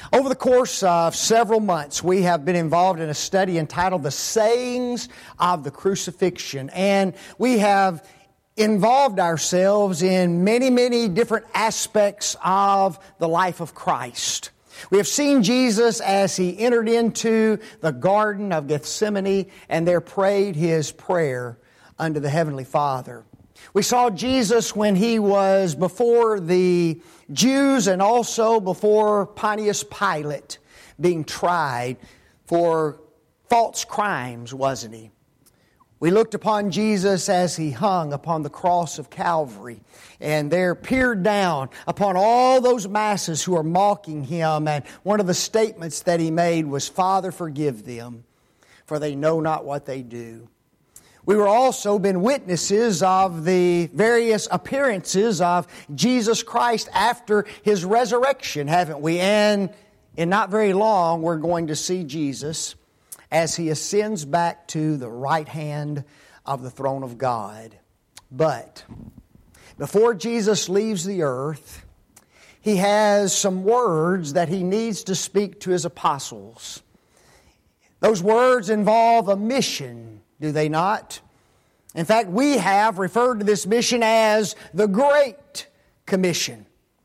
Over the course of several months, we have been involved in a study entitled The Sayings of the Crucifixion. And we have involved ourselves in many different aspects of the life of Christ. We have seen Jesus as He entered into the Garden of Gethsemane and there prayed His prayer unto the Heavenly Father. We saw Jesus when He was before the Jews and also before Pontius Pilate being tried for false crimes, wasn't He? We looked upon Jesus as He hung upon the cross of Calvary and there peered down upon all those masses who are mocking Him. And one of the statements that He made was, "Father, forgive them, for they know not what they do." We were also been witnesses of the various appearances of Jesus Christ after His resurrection, haven't we? And in not very long, we're going to see Jesus as He ascends back to the right hand of the throne of God. But before Jesus leaves the earth, He has some words that He needs to speak to His apostles. Those words involve a mission, do they not? In fact, we have referred to this mission as the Great Commission.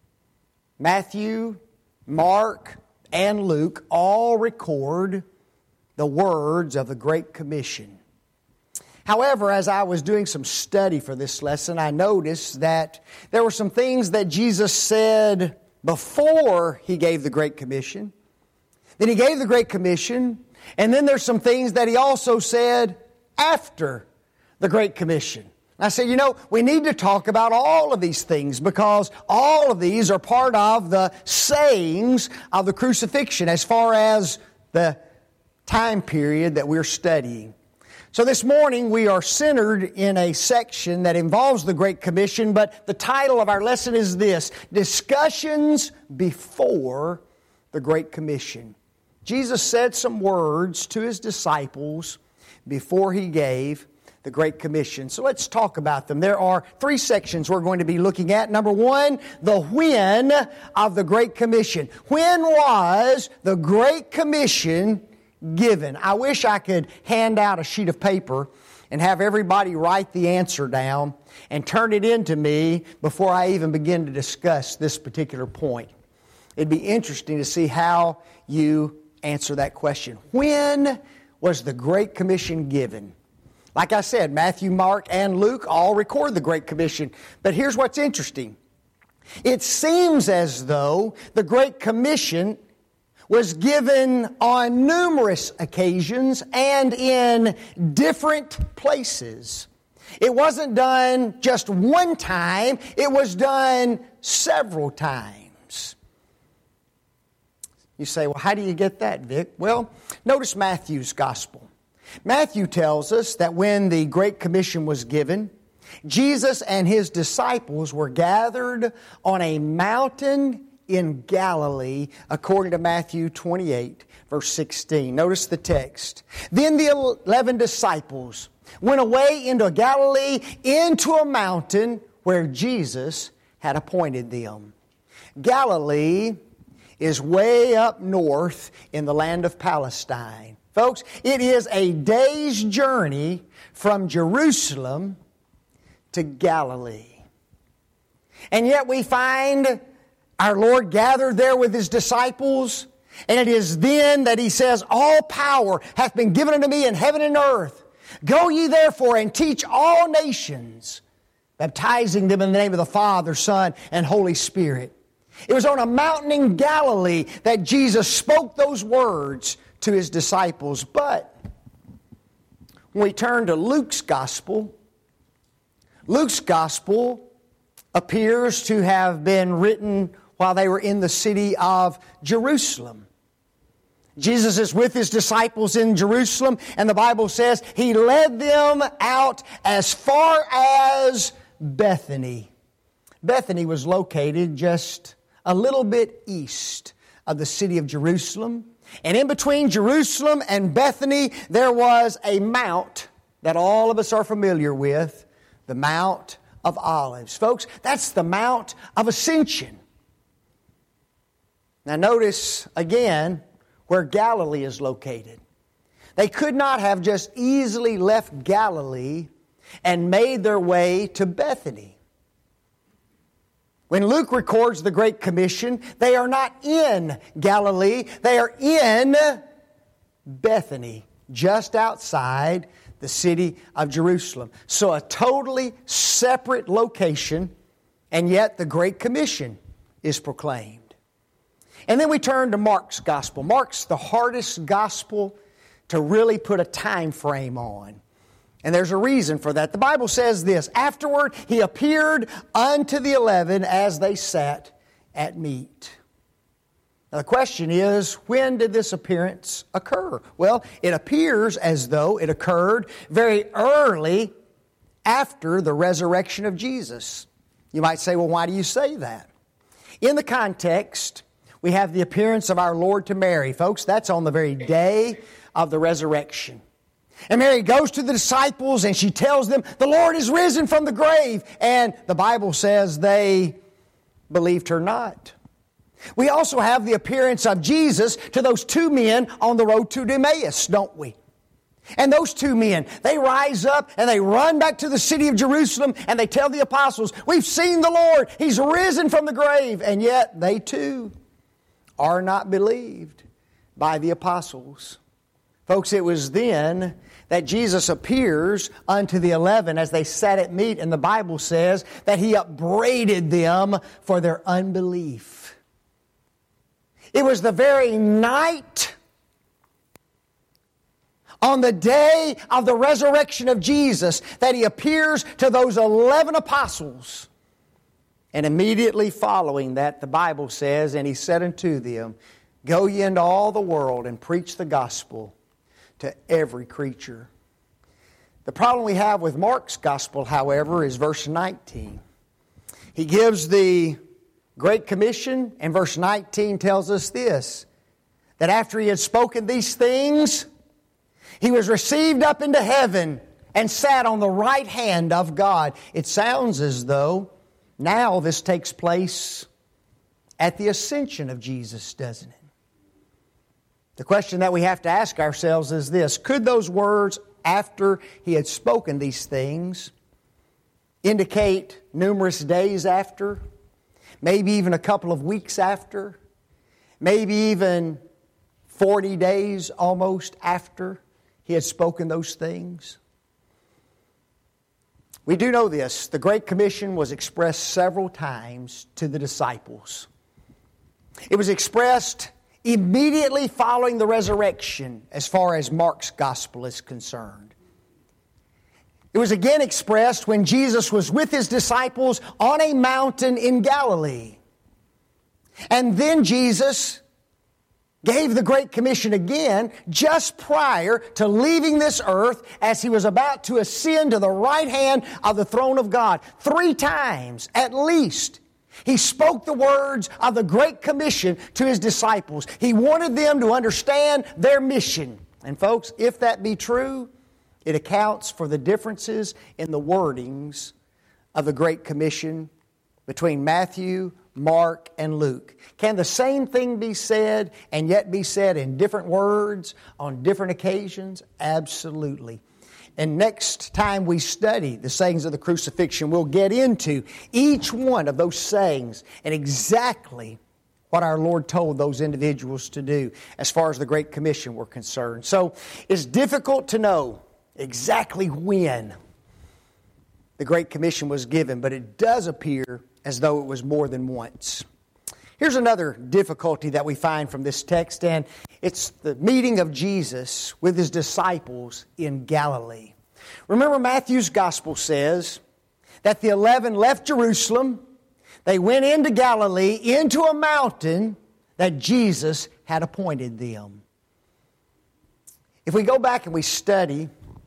Matthew, Mark, and Luke all record the words of the Great Commission. However, as I was doing some study for this lesson, I noticed that there were some things that Jesus said before He gave the Great Commission. Then He gave the Great Commission, and then there's some things that He also said after the Great Commission. I said, we need to talk about all of these things because all of these are part of the sayings of the crucifixion as far as the time period that we're studying. So this morning we are centered in a section that involves the Great Commission, but the title of our lesson is this: Discussions Before the Great Commission. Jesus said some words to His disciples before He gave the Great Commission. So let's talk about them. There are three sections we're going to be looking at. Number one, the when of the Great Commission. When was the Great Commission given? I wish I could hand out a sheet of paper and have everybody write the answer down and turn it in to me before I even begin to discuss this particular point. It'd be interesting to see how you answer that question. When was the Great Commission given? Like I said, Matthew, Mark, and Luke all record the Great Commission. But here's what's interesting. It seems as though the Great Commission was given on numerous occasions and in different places. It wasn't done just one time, it was done several times. You say, well, how do you get that, Vic? Well, notice Matthew's Gospel. Matthew tells us that when the Great Commission was given, Jesus and His disciples were gathered on a mountain in Galilee, according to Matthew 28, verse 16. Notice the text. Then the 11 disciples went away into Galilee, into a mountain where Jesus had appointed them. Galilee is way up north in the land of Palestine. Folks, it is a day's journey from Jerusalem to Galilee. And yet we find our Lord gathered there with His disciples, and it is then that He says, "All power hath been given unto me in heaven and earth. Go ye therefore and teach all nations, baptizing them in the name of the Father, Son, and Holy Spirit." It was on a mountain in Galilee that Jesus spoke those words to His disciples. But when we turn to Luke's Gospel appears to have been written while they were in the city of Jerusalem. Jesus is with His disciples in Jerusalem, and the Bible says He led them out as far as Bethany. Bethany was located just a little bit east of the city of Jerusalem. And in between Jerusalem and Bethany, there was a mount that all of us are familiar with, the Mount of Olives. Folks, that's the Mount of Ascension. Now notice again where Galilee is located. They could not have just easily left Galilee and made their way to Bethany. When Luke records the Great Commission, they are not in Galilee, they are in Bethany, just outside the city of Jerusalem. So a totally separate location, and yet the Great Commission is proclaimed. And then we turn to Mark's Gospel. Mark's the hardest Gospel to really put a time frame on. And there's a reason for that. The Bible says this, afterward he appeared unto the 11 as they sat at meat. Now the question is, when did this appearance occur? Well, it appears as though it occurred very early after the resurrection of Jesus. You might say, well, why do you say that? In the context, we have the appearance of our Lord to Mary. Folks, that's on the very day of the resurrection. And Mary goes to the disciples and she tells them, the Lord is risen from the grave. And the Bible says they believed her not. We also have the appearance of Jesus to those two men on the road to Emmaus, don't we? And those two men, they rise up and they run back to the city of Jerusalem and they tell the apostles, we've seen the Lord, He's risen from the grave. And yet they too are not believed by the apostles. Folks, it was then that Jesus appears unto the 11 as they sat at meat, and the Bible says that He upbraided them for their unbelief. It was the very night on the day of the resurrection of Jesus that He appears to those 11 apostles. And immediately following that, the Bible says, and He said unto them, go ye into all the world and preach the gospel to every creature. The problem we have with Mark's gospel, however, is verse 19. He gives the Great Commission, and verse 19 tells us this, that after He had spoken these things, He was received up into heaven and sat on the right hand of God. It sounds as though now this takes place at the ascension of Jesus, doesn't it? The question that we have to ask ourselves is this, could those words after He had spoken these things indicate numerous days after, maybe even a couple of weeks after, maybe even 40 days almost after He had spoken those things? We do know this. The Great Commission was expressed several times to the disciples. It was expressed immediately following the resurrection as far as Mark's gospel is concerned. It was again expressed when Jesus was with His disciples on a mountain in Galilee. And then Jesus gave the Great Commission again just prior to leaving this earth as He was about to ascend to the right hand of the throne of God. 3 times at least He spoke the words of the Great Commission to His disciples. He wanted them to understand their mission. And folks, if that be true, it accounts for the differences in the wordings of the Great Commission between Matthew, Mark, and Luke. Can the same thing be said and yet be said in different words on different occasions? Absolutely. And next time we study the sayings of the crucifixion, we'll get into each one of those sayings and exactly what our Lord told those individuals to do as far as the Great Commission were concerned. So it's difficult to know exactly when the Great Commission was given, but it does appear as though it was more than once. Here's another difficulty that we find from this text, and it's the meeting of Jesus with His disciples in Galilee. Remember, Matthew's Gospel says that the 11 left Jerusalem. They went into Galilee, into a mountain that Jesus had appointed them. If we go back and we study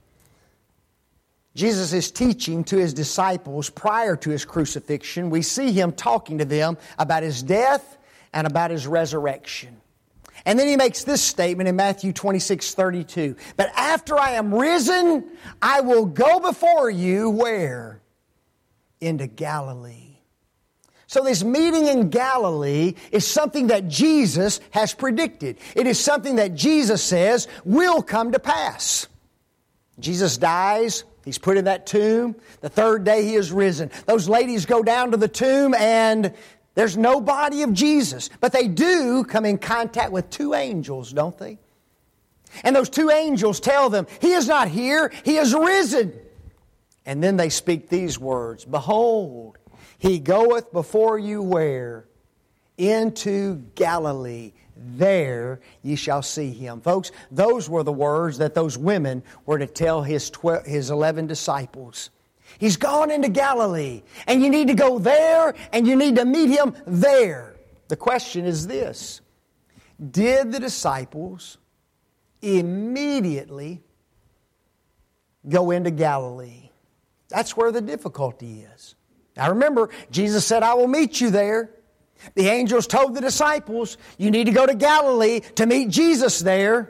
Jesus' teaching to His disciples prior to His crucifixion, we see Him talking to them about His death and about His resurrection. And then He makes this statement in Matthew 26:32. But after I am risen, I will go before you, where? Into Galilee. So this meeting in Galilee is something that Jesus has predicted. It is something that Jesus says will come to pass. Jesus dies. He's put in that tomb. The third day He is risen. Those ladies go down to the tomb and there's no body of Jesus. But they do come in contact with two angels, don't they? And those two angels tell them, He is not here, He is risen. And then they speak these words, Behold, He goeth before you where? Into Galilee. There ye shall see Him. Folks, those were the words that those women were to tell His 11 disciples. He's gone into Galilee, and you need to go there, and you need to meet Him there. The question is this: did the disciples immediately go into Galilee? That's where the difficulty is. Now remember, Jesus said, I will meet you there. The angels told the disciples, you need to go to Galilee to meet Jesus there.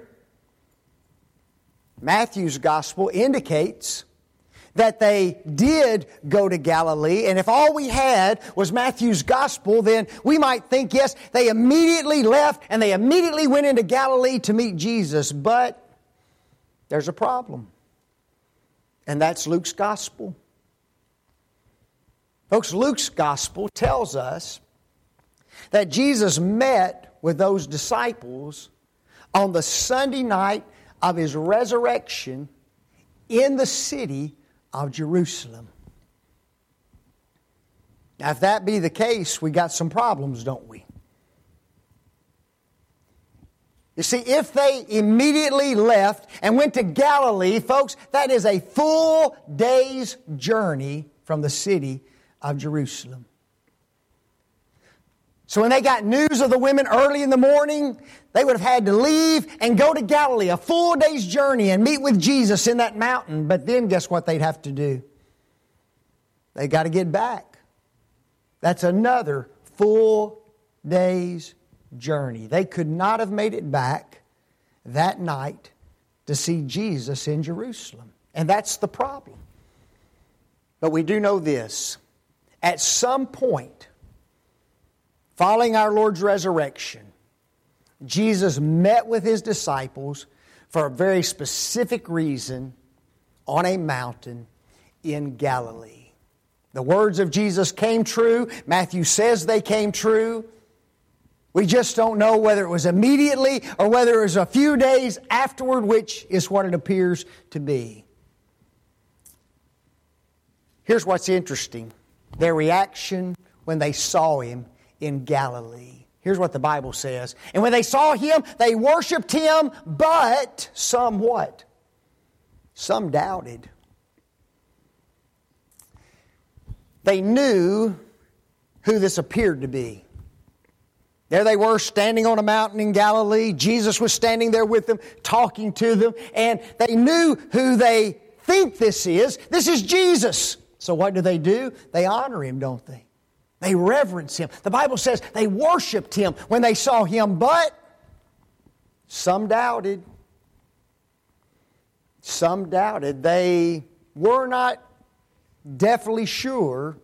Matthew's gospel indicates that they did go to Galilee, and if all we had was Matthew's gospel, then we might think, yes, they immediately left and they immediately went into Galilee to meet Jesus. But there's a problem, and that's Luke's gospel. Folks, Luke's gospel tells us that Jesus met with those disciples on the Sunday night of His resurrection in the city of Jerusalem. Now, if that be the case, we got some problems, don't we? You see, if they immediately left and went to Galilee, folks, that is a full day's journey from the city of Jerusalem. So when they got news of the women early in the morning, they would have had to leave and go to Galilee, a full day's journey, and meet with Jesus in that mountain. But then guess what they'd have to do? They got to get back. That's another full day's journey. They could not have made it back that night to see Jesus in Jerusalem. And that's the problem. But we do know this. At some point, following our Lord's resurrection, Jesus met with His disciples for a very specific reason on a mountain in Galilee. The words of Jesus came true. Matthew says they came true. We just don't know whether it was immediately or whether it was a few days afterward, which is what it appears to be. Here's what's interesting. Their reaction when they saw Him in Galilee. Here's what the Bible says. And when they saw Him, they worshiped Him, but some what? Some doubted. They knew who this appeared to be. There they were standing on a mountain in Galilee. Jesus was standing there with them, talking to them. And they knew who they think this is. This is Jesus. So what do? They honor Him, don't they? They reverence Him. The Bible says they worshiped Him when they saw Him, but some doubted. Some doubted. They were not definitely sure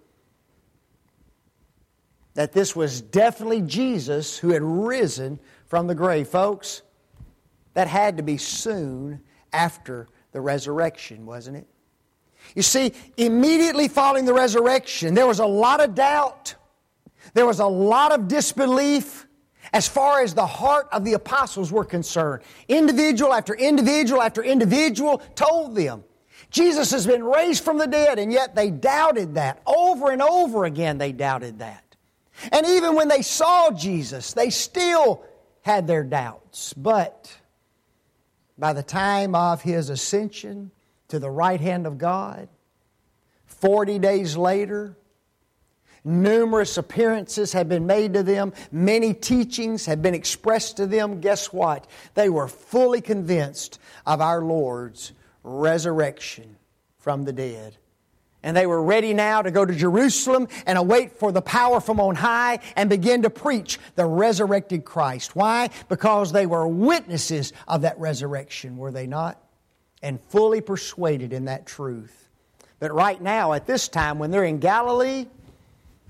that this was definitely Jesus who had risen from the grave. Folks, that had to be soon after the resurrection, wasn't it? You see, immediately following the resurrection, there was a lot of doubt. There was a lot of disbelief as far as the heart of the apostles were concerned. Individual after individual after individual told them, Jesus has been raised from the dead, and yet they doubted that. Over and over again they doubted that. And even when they saw Jesus, they still had their doubts. But by the time of His ascension to the right hand of God, 40 days later, numerous appearances had been made to them. Many teachings had been expressed to them. Guess what? They were fully convinced of our Lord's resurrection from the dead. And they were ready now to go to Jerusalem and await for the power from on high and begin to preach the resurrected Christ. Why? Because they were witnesses of that resurrection, were they not? And fully persuaded in that truth. But right now, at this time, when they're in Galilee,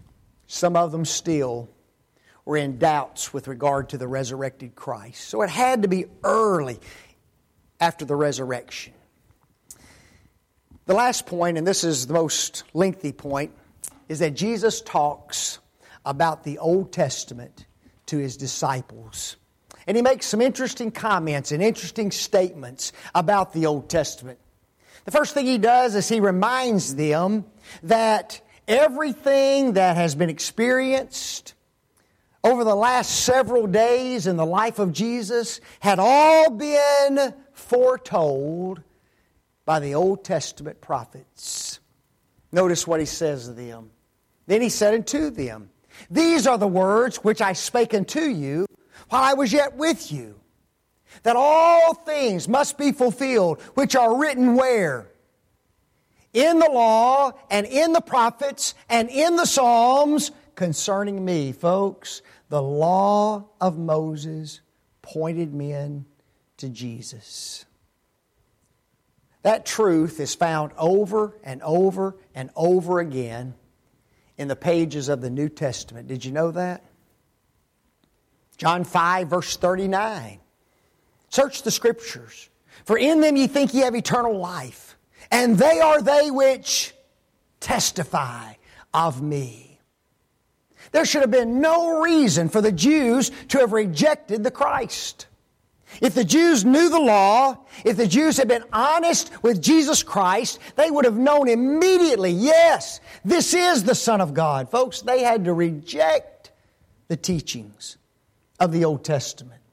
some of them still were in doubts with regard to the resurrected Christ. So it had to be early after the resurrection. The last point, and this is the most lengthy point, is that Jesus talks about the Old Testament to His disciples. And He makes some interesting comments and interesting statements about the Old Testament. The first thing He does is He reminds them that everything that has been experienced over the last several days in the life of Jesus had all been foretold by the Old Testament prophets. Notice what He says to them. Then He said unto them, These are the words which I spake unto you while I was yet with you, that all things must be fulfilled which are written where? In the law and in the prophets and in the Psalms concerning me. Folks, the law of Moses pointed men to Jesus. That truth is found over and over and over again in the pages of the New Testament. Did you know that? John 5, verse 39. Search the Scriptures, for in them ye think ye have eternal life, and they are they which testify of me. There should have been no reason for the Jews to have rejected the Christ. If the Jews knew the law, if the Jews had been honest with Jesus Christ, they would have known immediately, yes, this is the Son of God. Folks, they had to reject the teachings of the Old Testament.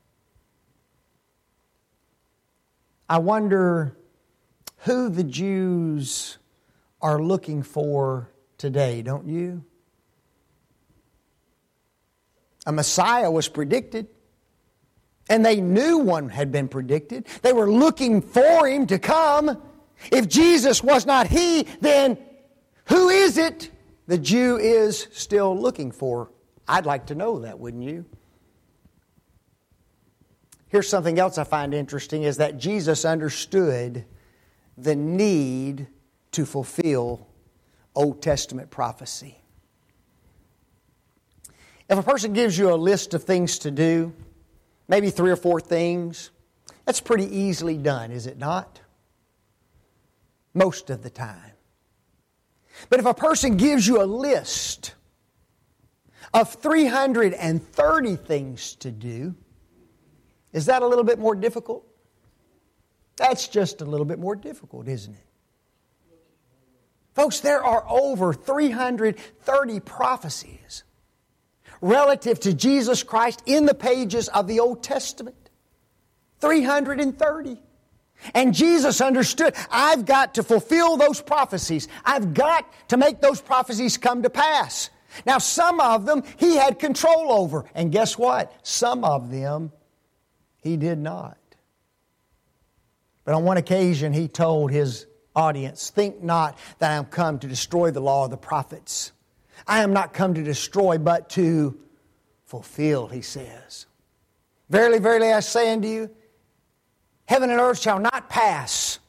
I wonder who the Jews are looking for today, don't you? A Messiah was predicted. And they knew one had been predicted. They were looking for Him to come. If Jesus was not He, then who is it the Jew is still looking for? I'd like to know that, wouldn't you? Here's something else I find interesting, is that Jesus understood the need to fulfill Old Testament prophecy. If a person gives you a list of things to do, maybe 3 or 4 things, that's pretty easily done, is it not? Most of the time. But if a person gives you a list of 330 things to do, is that a little bit more difficult? That's just a little bit more difficult, isn't it? Folks, there are over 330 prophecies relative to Jesus Christ in the pages of the Old Testament. 330. And Jesus understood, I've got to fulfill those prophecies. I've got to make those prophecies come to pass. Now, some of them He had control over. And guess what? Some of them He did not. But on one occasion He told His audience, think not that I am come to destroy the law of the prophets. I am not come to destroy, but to fulfill, He says. Verily, verily, I say unto you, heaven and earth shall not pass.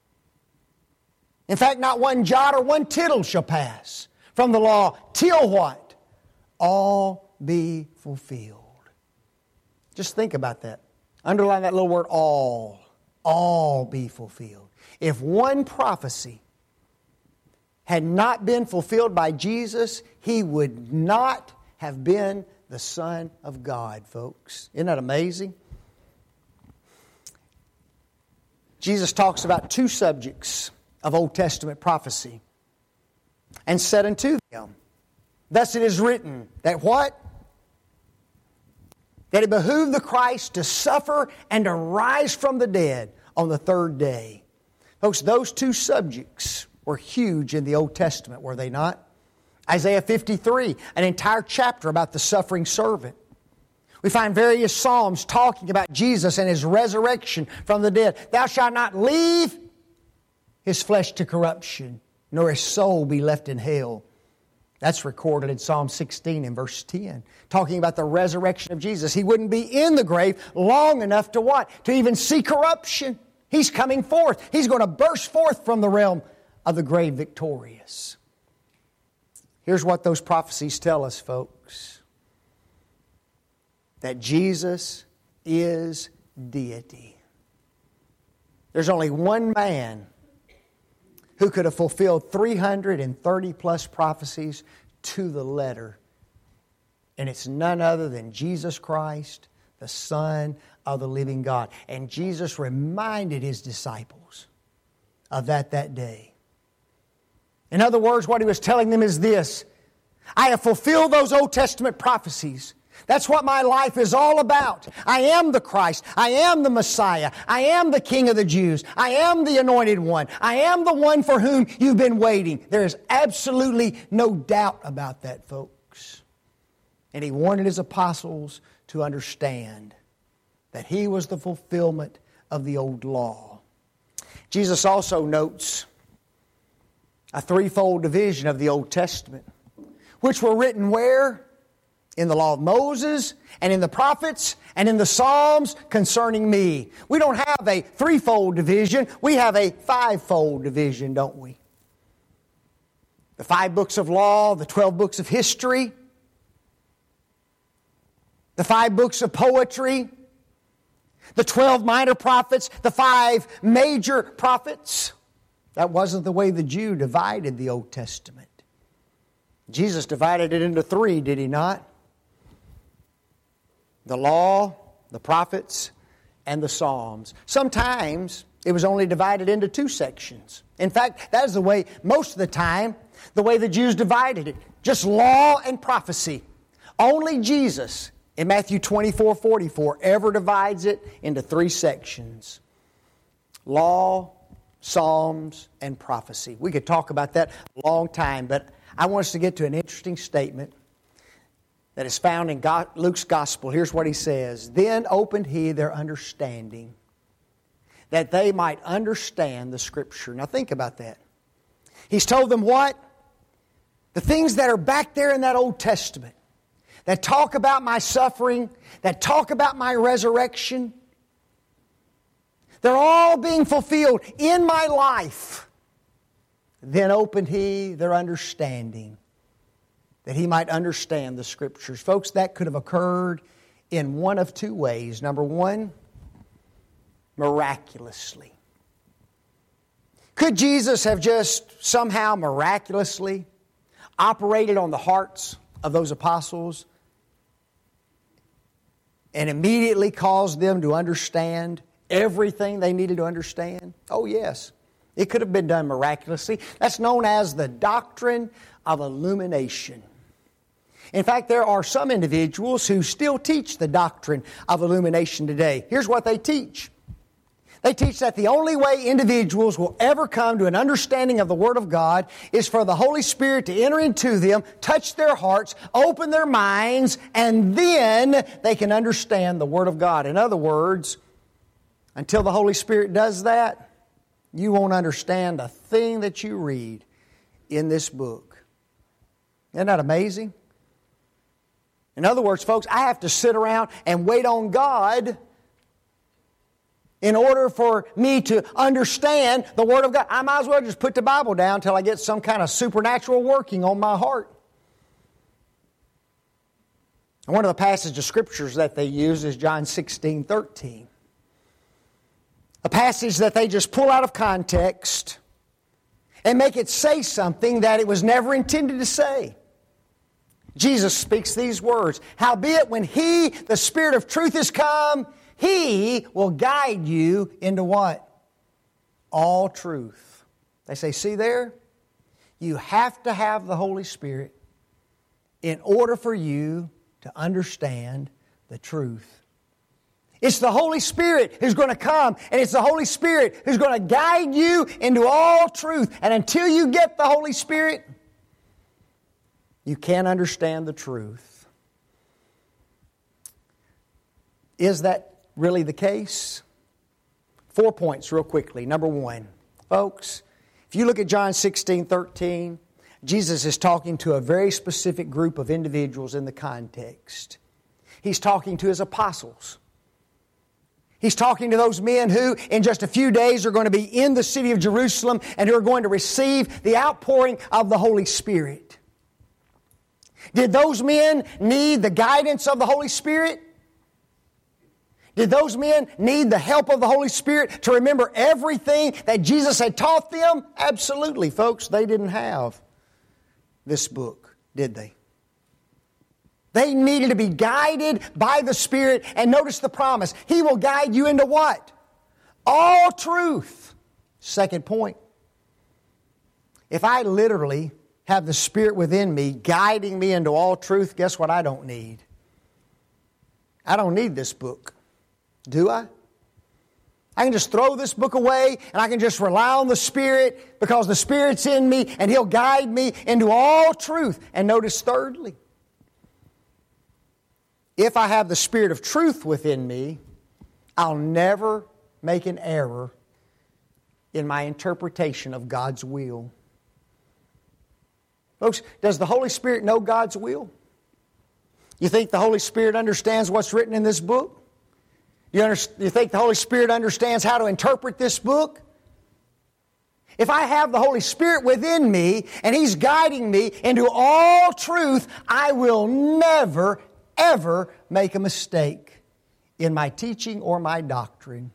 In fact, not one jot or one tittle shall pass from the law till what? All be fulfilled. Just think about that. Underline that little word, all. All be fulfilled. If one prophecy had not been fulfilled by Jesus, He would not have been the Son of God, folks. Isn't that amazing? Jesus talks about 2 subjects of Old Testament prophecy. And said unto them, thus it is written, that what? That it behooved the Christ to suffer and to rise from the dead on the 3rd day. Folks, those 2 subjects were huge in the Old Testament, were they not? Isaiah 53, an entire chapter about the suffering servant. We find various Psalms talking about Jesus and His resurrection from the dead. Thou shalt not leave His flesh to corruption, nor His soul be left in hell. That's recorded in Psalm 16 and verse 10, talking about the resurrection of Jesus. He wouldn't be in the grave long enough to what? To even see corruption. He's coming forth. He's going to burst forth from the realm of the grave victorious. Here's what those prophecies tell us, folks. That Jesus is deity. There's only one man who could have fulfilled 330 plus prophecies to the letter. And it's none other than Jesus Christ, the Son of the living God. And Jesus reminded His disciples of that day. In other words, what He was telling them is this: I have fulfilled those Old Testament prophecies. That's what my life is all about. I am the Christ. I am the Messiah. I am the King of the Jews. I am the Anointed One. I am the one for whom you've been waiting. There is absolutely no doubt about that, folks. And He wanted His apostles to understand that He was the fulfillment of the old law. Jesus also notes a threefold division of the Old Testament, which were written where? In the law of Moses, and in the prophets, and in the Psalms concerning me. We don't have a threefold division. We have a fivefold division, don't we? The 5 books of law, the 12 books of history, the 5 books of poetry, the 12 minor prophets, the 5 major prophets. That wasn't the way the Jew divided the Old Testament. Jesus divided it into 3, did He not? The law, the prophets, and the Psalms. Sometimes it was only divided into 2 sections. In fact, that is the way, most of the time, the way the Jews divided it. Just law and prophecy. Only Jesus, in Matthew 24:44, ever divides it into 3 sections. Law, Psalms, and prophecy. We could talk about that a long time, but I want us to get to an interesting statement that is found in Luke's Gospel. Here's what he says: Then opened He their understanding, that they might understand the Scripture. Now think about that. He's told them what? The things that are back there in that Old Testament, that talk about my suffering, that talk about my resurrection, they're all being fulfilled in my life. Then opened He their understanding, that He might understand the Scriptures. Folks, that could have occurred in one of 2 ways. Number 1, miraculously. Could Jesus have just somehow miraculously operated on the hearts of those apostles and immediately caused them to understand everything they needed to understand? Oh, yes. It could have been done miraculously. That's known as the doctrine of illumination. In fact, there are some individuals who still teach the doctrine of illumination today. Here's what they teach. They teach that the only way individuals will ever come to an understanding of the Word of God is for the Holy Spirit to enter into them, touch their hearts, open their minds, and then they can understand the Word of God. In other words, until the Holy Spirit does that, you won't understand a thing that you read in this book. Isn't that amazing? In other words, folks, I have to sit around and wait on God in order for me to understand the Word of God. I might as well just put the Bible down until I get some kind of supernatural working on my heart. And one of the passages of Scriptures that they use is John 16:13. A passage that they just pull out of context and make it say something that it was never intended to say. Jesus speaks these words: Howbeit when He, the Spirit of truth, is come, He will guide you into what? All truth. They say, see there? You have to have the Holy Spirit in order for you to understand the truth. It's the Holy Spirit who's going to come, and it's the Holy Spirit who's going to guide you into all truth. And until you get the Holy Spirit, you can't understand the truth. Is that really the case? 4 points real quickly. Number 1, folks, if you look at John 16:13, Jesus is talking to a very specific group of individuals in the context. He's talking to His apostles. He's talking to those men who, in just a few days, are going to be in the city of Jerusalem and who are going to receive the outpouring of the Holy Spirit. Did those men need the guidance of the Holy Spirit? Did those men need the help of the Holy Spirit to remember everything that Jesus had taught them? Absolutely, folks. They didn't have this book, did they? They needed to be guided by the Spirit. And notice the promise. He will guide you into what? All truth. Second point. If I literally have the Spirit within me guiding me into all truth, guess what I don't need? I don't need this book. Do I? I can just throw this book away and I can just rely on the Spirit because the Spirit's in me and He'll guide me into all truth. And notice thirdly, if I have the Spirit of truth within me, I'll never make an error in my interpretation of God's will. Folks, does the Holy Spirit know God's will? You think the Holy Spirit understands what's written in this book? You think the Holy Spirit understands how to interpret this book? If I have the Holy Spirit within me and He's guiding me into all truth, I will never, ever make a mistake in my teaching or my doctrine.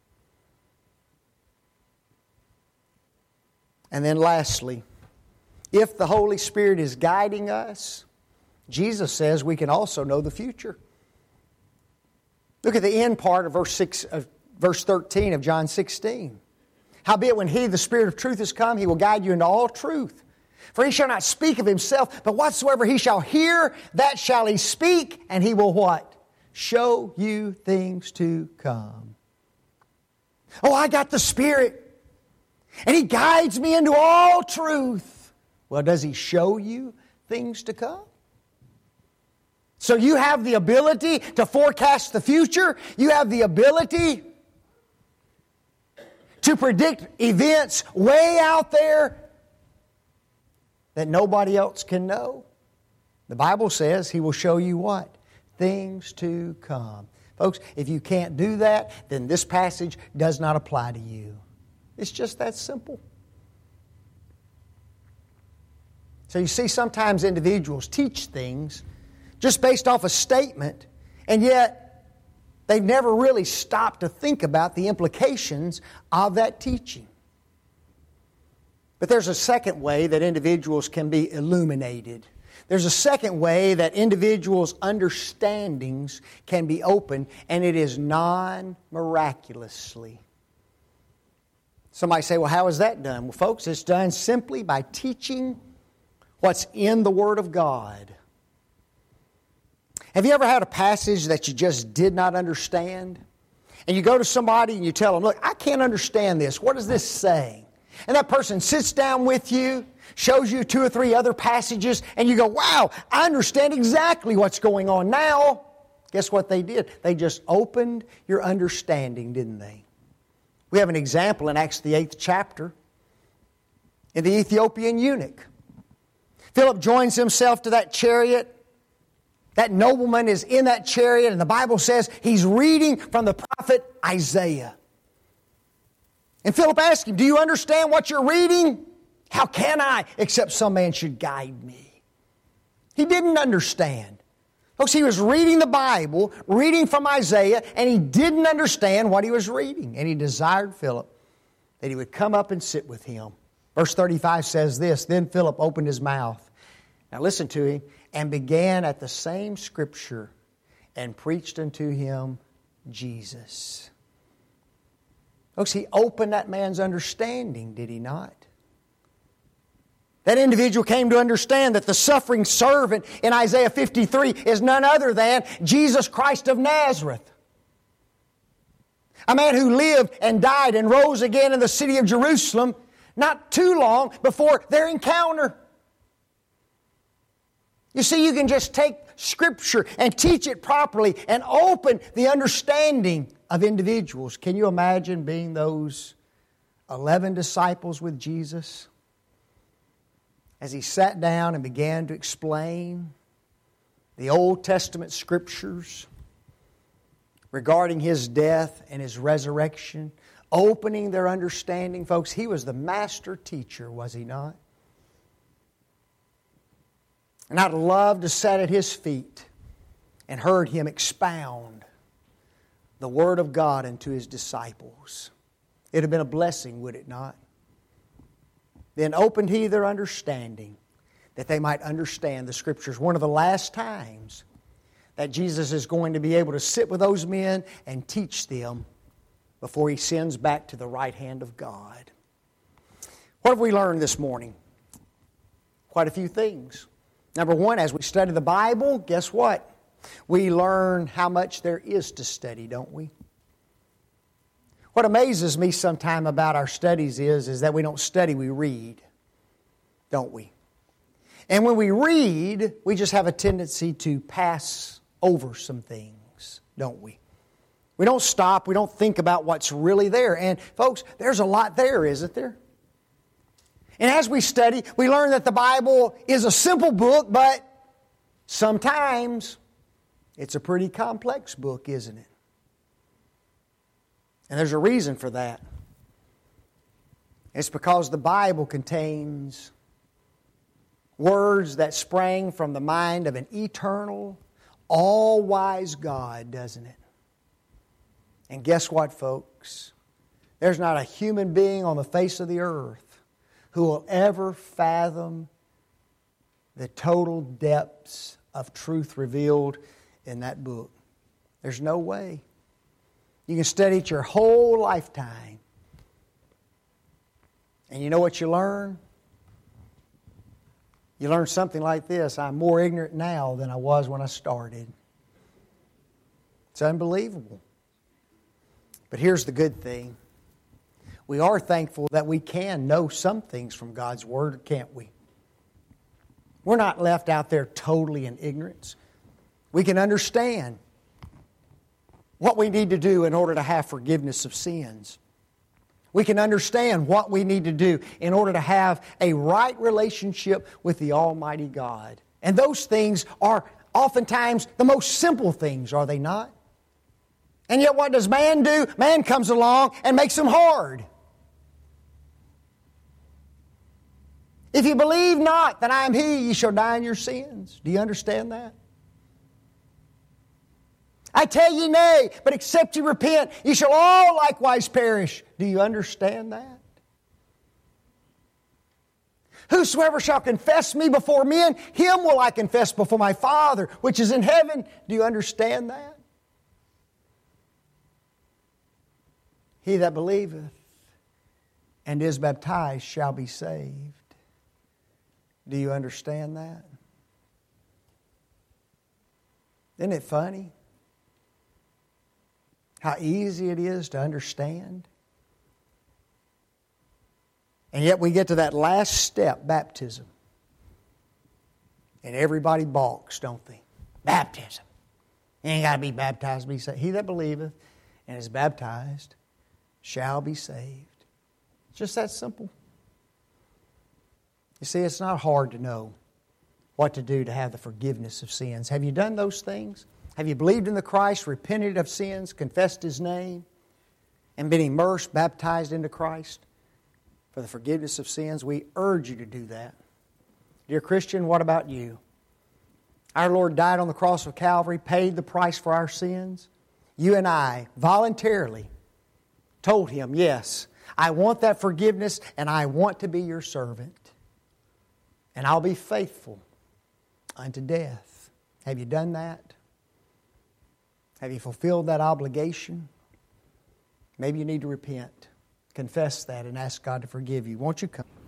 And then lastly, if the Holy Spirit is guiding us, Jesus says we can also know the future. Look at the end part of verse 13 of John 16. Howbeit when He, the Spirit of truth, is come, He will guide you into all truth. For He shall not speak of Himself, but whatsoever He shall hear, that shall He speak, and He will what? Show you things to come. Oh, I got the Spirit, and He guides me into all truth. Well, does He show you things to come? So you have the ability to forecast the future. You have the ability to predict events way out there that nobody else can know. The Bible says He will show you what? Things to come. Folks, if you can't do that, then this passage does not apply to you. It's just that simple. So you see, sometimes individuals teach things just based off a statement, and yet they've never really stopped to think about the implications of that teaching. But there's a second way that individuals can be illuminated. There's a second way that individuals' understandings can be opened, and it is non-miraculously. Somebody say, well, how is that done? Well, folks, it's done simply by teaching what's in the Word of God. Have you ever had a passage that you just did not understand? And you go to somebody and you tell them, look, I can't understand this. What is this saying? And that person sits down with you, shows you 2 or 3 other passages, and you go, wow, I understand exactly what's going on now. Guess what they did? They just opened your understanding, didn't they? We have an example in Acts the 8th chapter in the Ethiopian eunuch. Philip joins himself to that chariot. That nobleman is in that chariot, and the Bible says he's reading from the prophet Isaiah. And Philip asked him, do you understand what you're reading? How can I, except some man should guide me? He didn't understand. Folks, he was reading the Bible, reading from Isaiah, and he didn't understand what he was reading. And he desired Philip that he would come up and sit with him. Verse 35 says this, then Philip opened his mouth. Now listen to him. And began at the same Scripture and preached unto him Jesus. Folks, he opened that man's understanding, did he not? That individual came to understand that the suffering servant in Isaiah 53 is none other than Jesus Christ of Nazareth. A man who lived and died and rose again in the city of Jerusalem not too long before their encounter. You see, you can just take Scripture and teach it properly and open the understanding of individuals. Can you imagine being those 11 disciples with Jesus as He sat down and began to explain the Old Testament Scriptures regarding His death and His resurrection, opening their understanding? Folks, He was the master teacher, was He not? And I'd love to sit at His feet and heard Him expound the Word of God unto His disciples. It would have been a blessing, would it not? Then opened He their understanding, that they might understand the Scriptures. One of the last times that Jesus is going to be able to sit with those men and teach them before He sends back to the right hand of God. What have we learned this morning? Quite a few things. Number one, as we study the Bible, guess what? We learn how much there is to study, don't we? What amazes me sometime about our studies is that we don't study, we read, don't we? And when we read, we just have a tendency to pass over some things, don't we? We don't stop, we don't think about what's really there. And folks, there's a lot there, isn't there? And as we study, we learn that the Bible is a simple book, but sometimes it's a pretty complex book, isn't it? And there's a reason for that. It's because the Bible contains words that sprang from the mind of an eternal, all-wise God, doesn't it? And guess what, folks? There's not a human being on the face of the earth who will ever fathom the total depths of truth revealed in that book. There's no way. You can study it your whole lifetime. And you know what you learn? You learn something like this: I'm more ignorant now than I was when I started. It's unbelievable. But here's the good thing. We are thankful that we can know some things from God's Word, can't we? We're not left out there totally in ignorance. We can understand what we need to do in order to have forgiveness of sins. We can understand what we need to do in order to have a right relationship with the Almighty God. And those things are oftentimes the most simple things, are they not? And yet what does man do? Man comes along and makes them hard. If you believe not that I am He, ye shall die in your sins. Do you understand that? I tell ye nay, but except ye repent, ye shall all likewise perish. Do you understand that? Whosoever shall confess me before men, him will I confess before my Father, which is in heaven. Do you understand that? He that believeth and is baptized shall be saved. Do you understand that? Isn't it funny how easy it is to understand? And yet we get to that last step, baptism. And everybody balks, don't they? Baptism. You ain't got to be baptized to be saved. He that believeth and is baptized shall be saved. It's just that simple. You see, it's not hard to know what to do to have the forgiveness of sins. Have you done those things? Have you believed in the Christ, repented of sins, confessed His name, and been immersed, baptized into Christ for the forgiveness of sins? We urge you to do that. Dear Christian, what about you? Our Lord died on the cross of Calvary, paid the price for our sins. You and I voluntarily told Him, yes, I want that forgiveness and I want to be your servant. And I'll be faithful unto death. Have you done that? Have you fulfilled that obligation? Maybe you need to repent, confess that, and ask God to forgive you. Won't you come?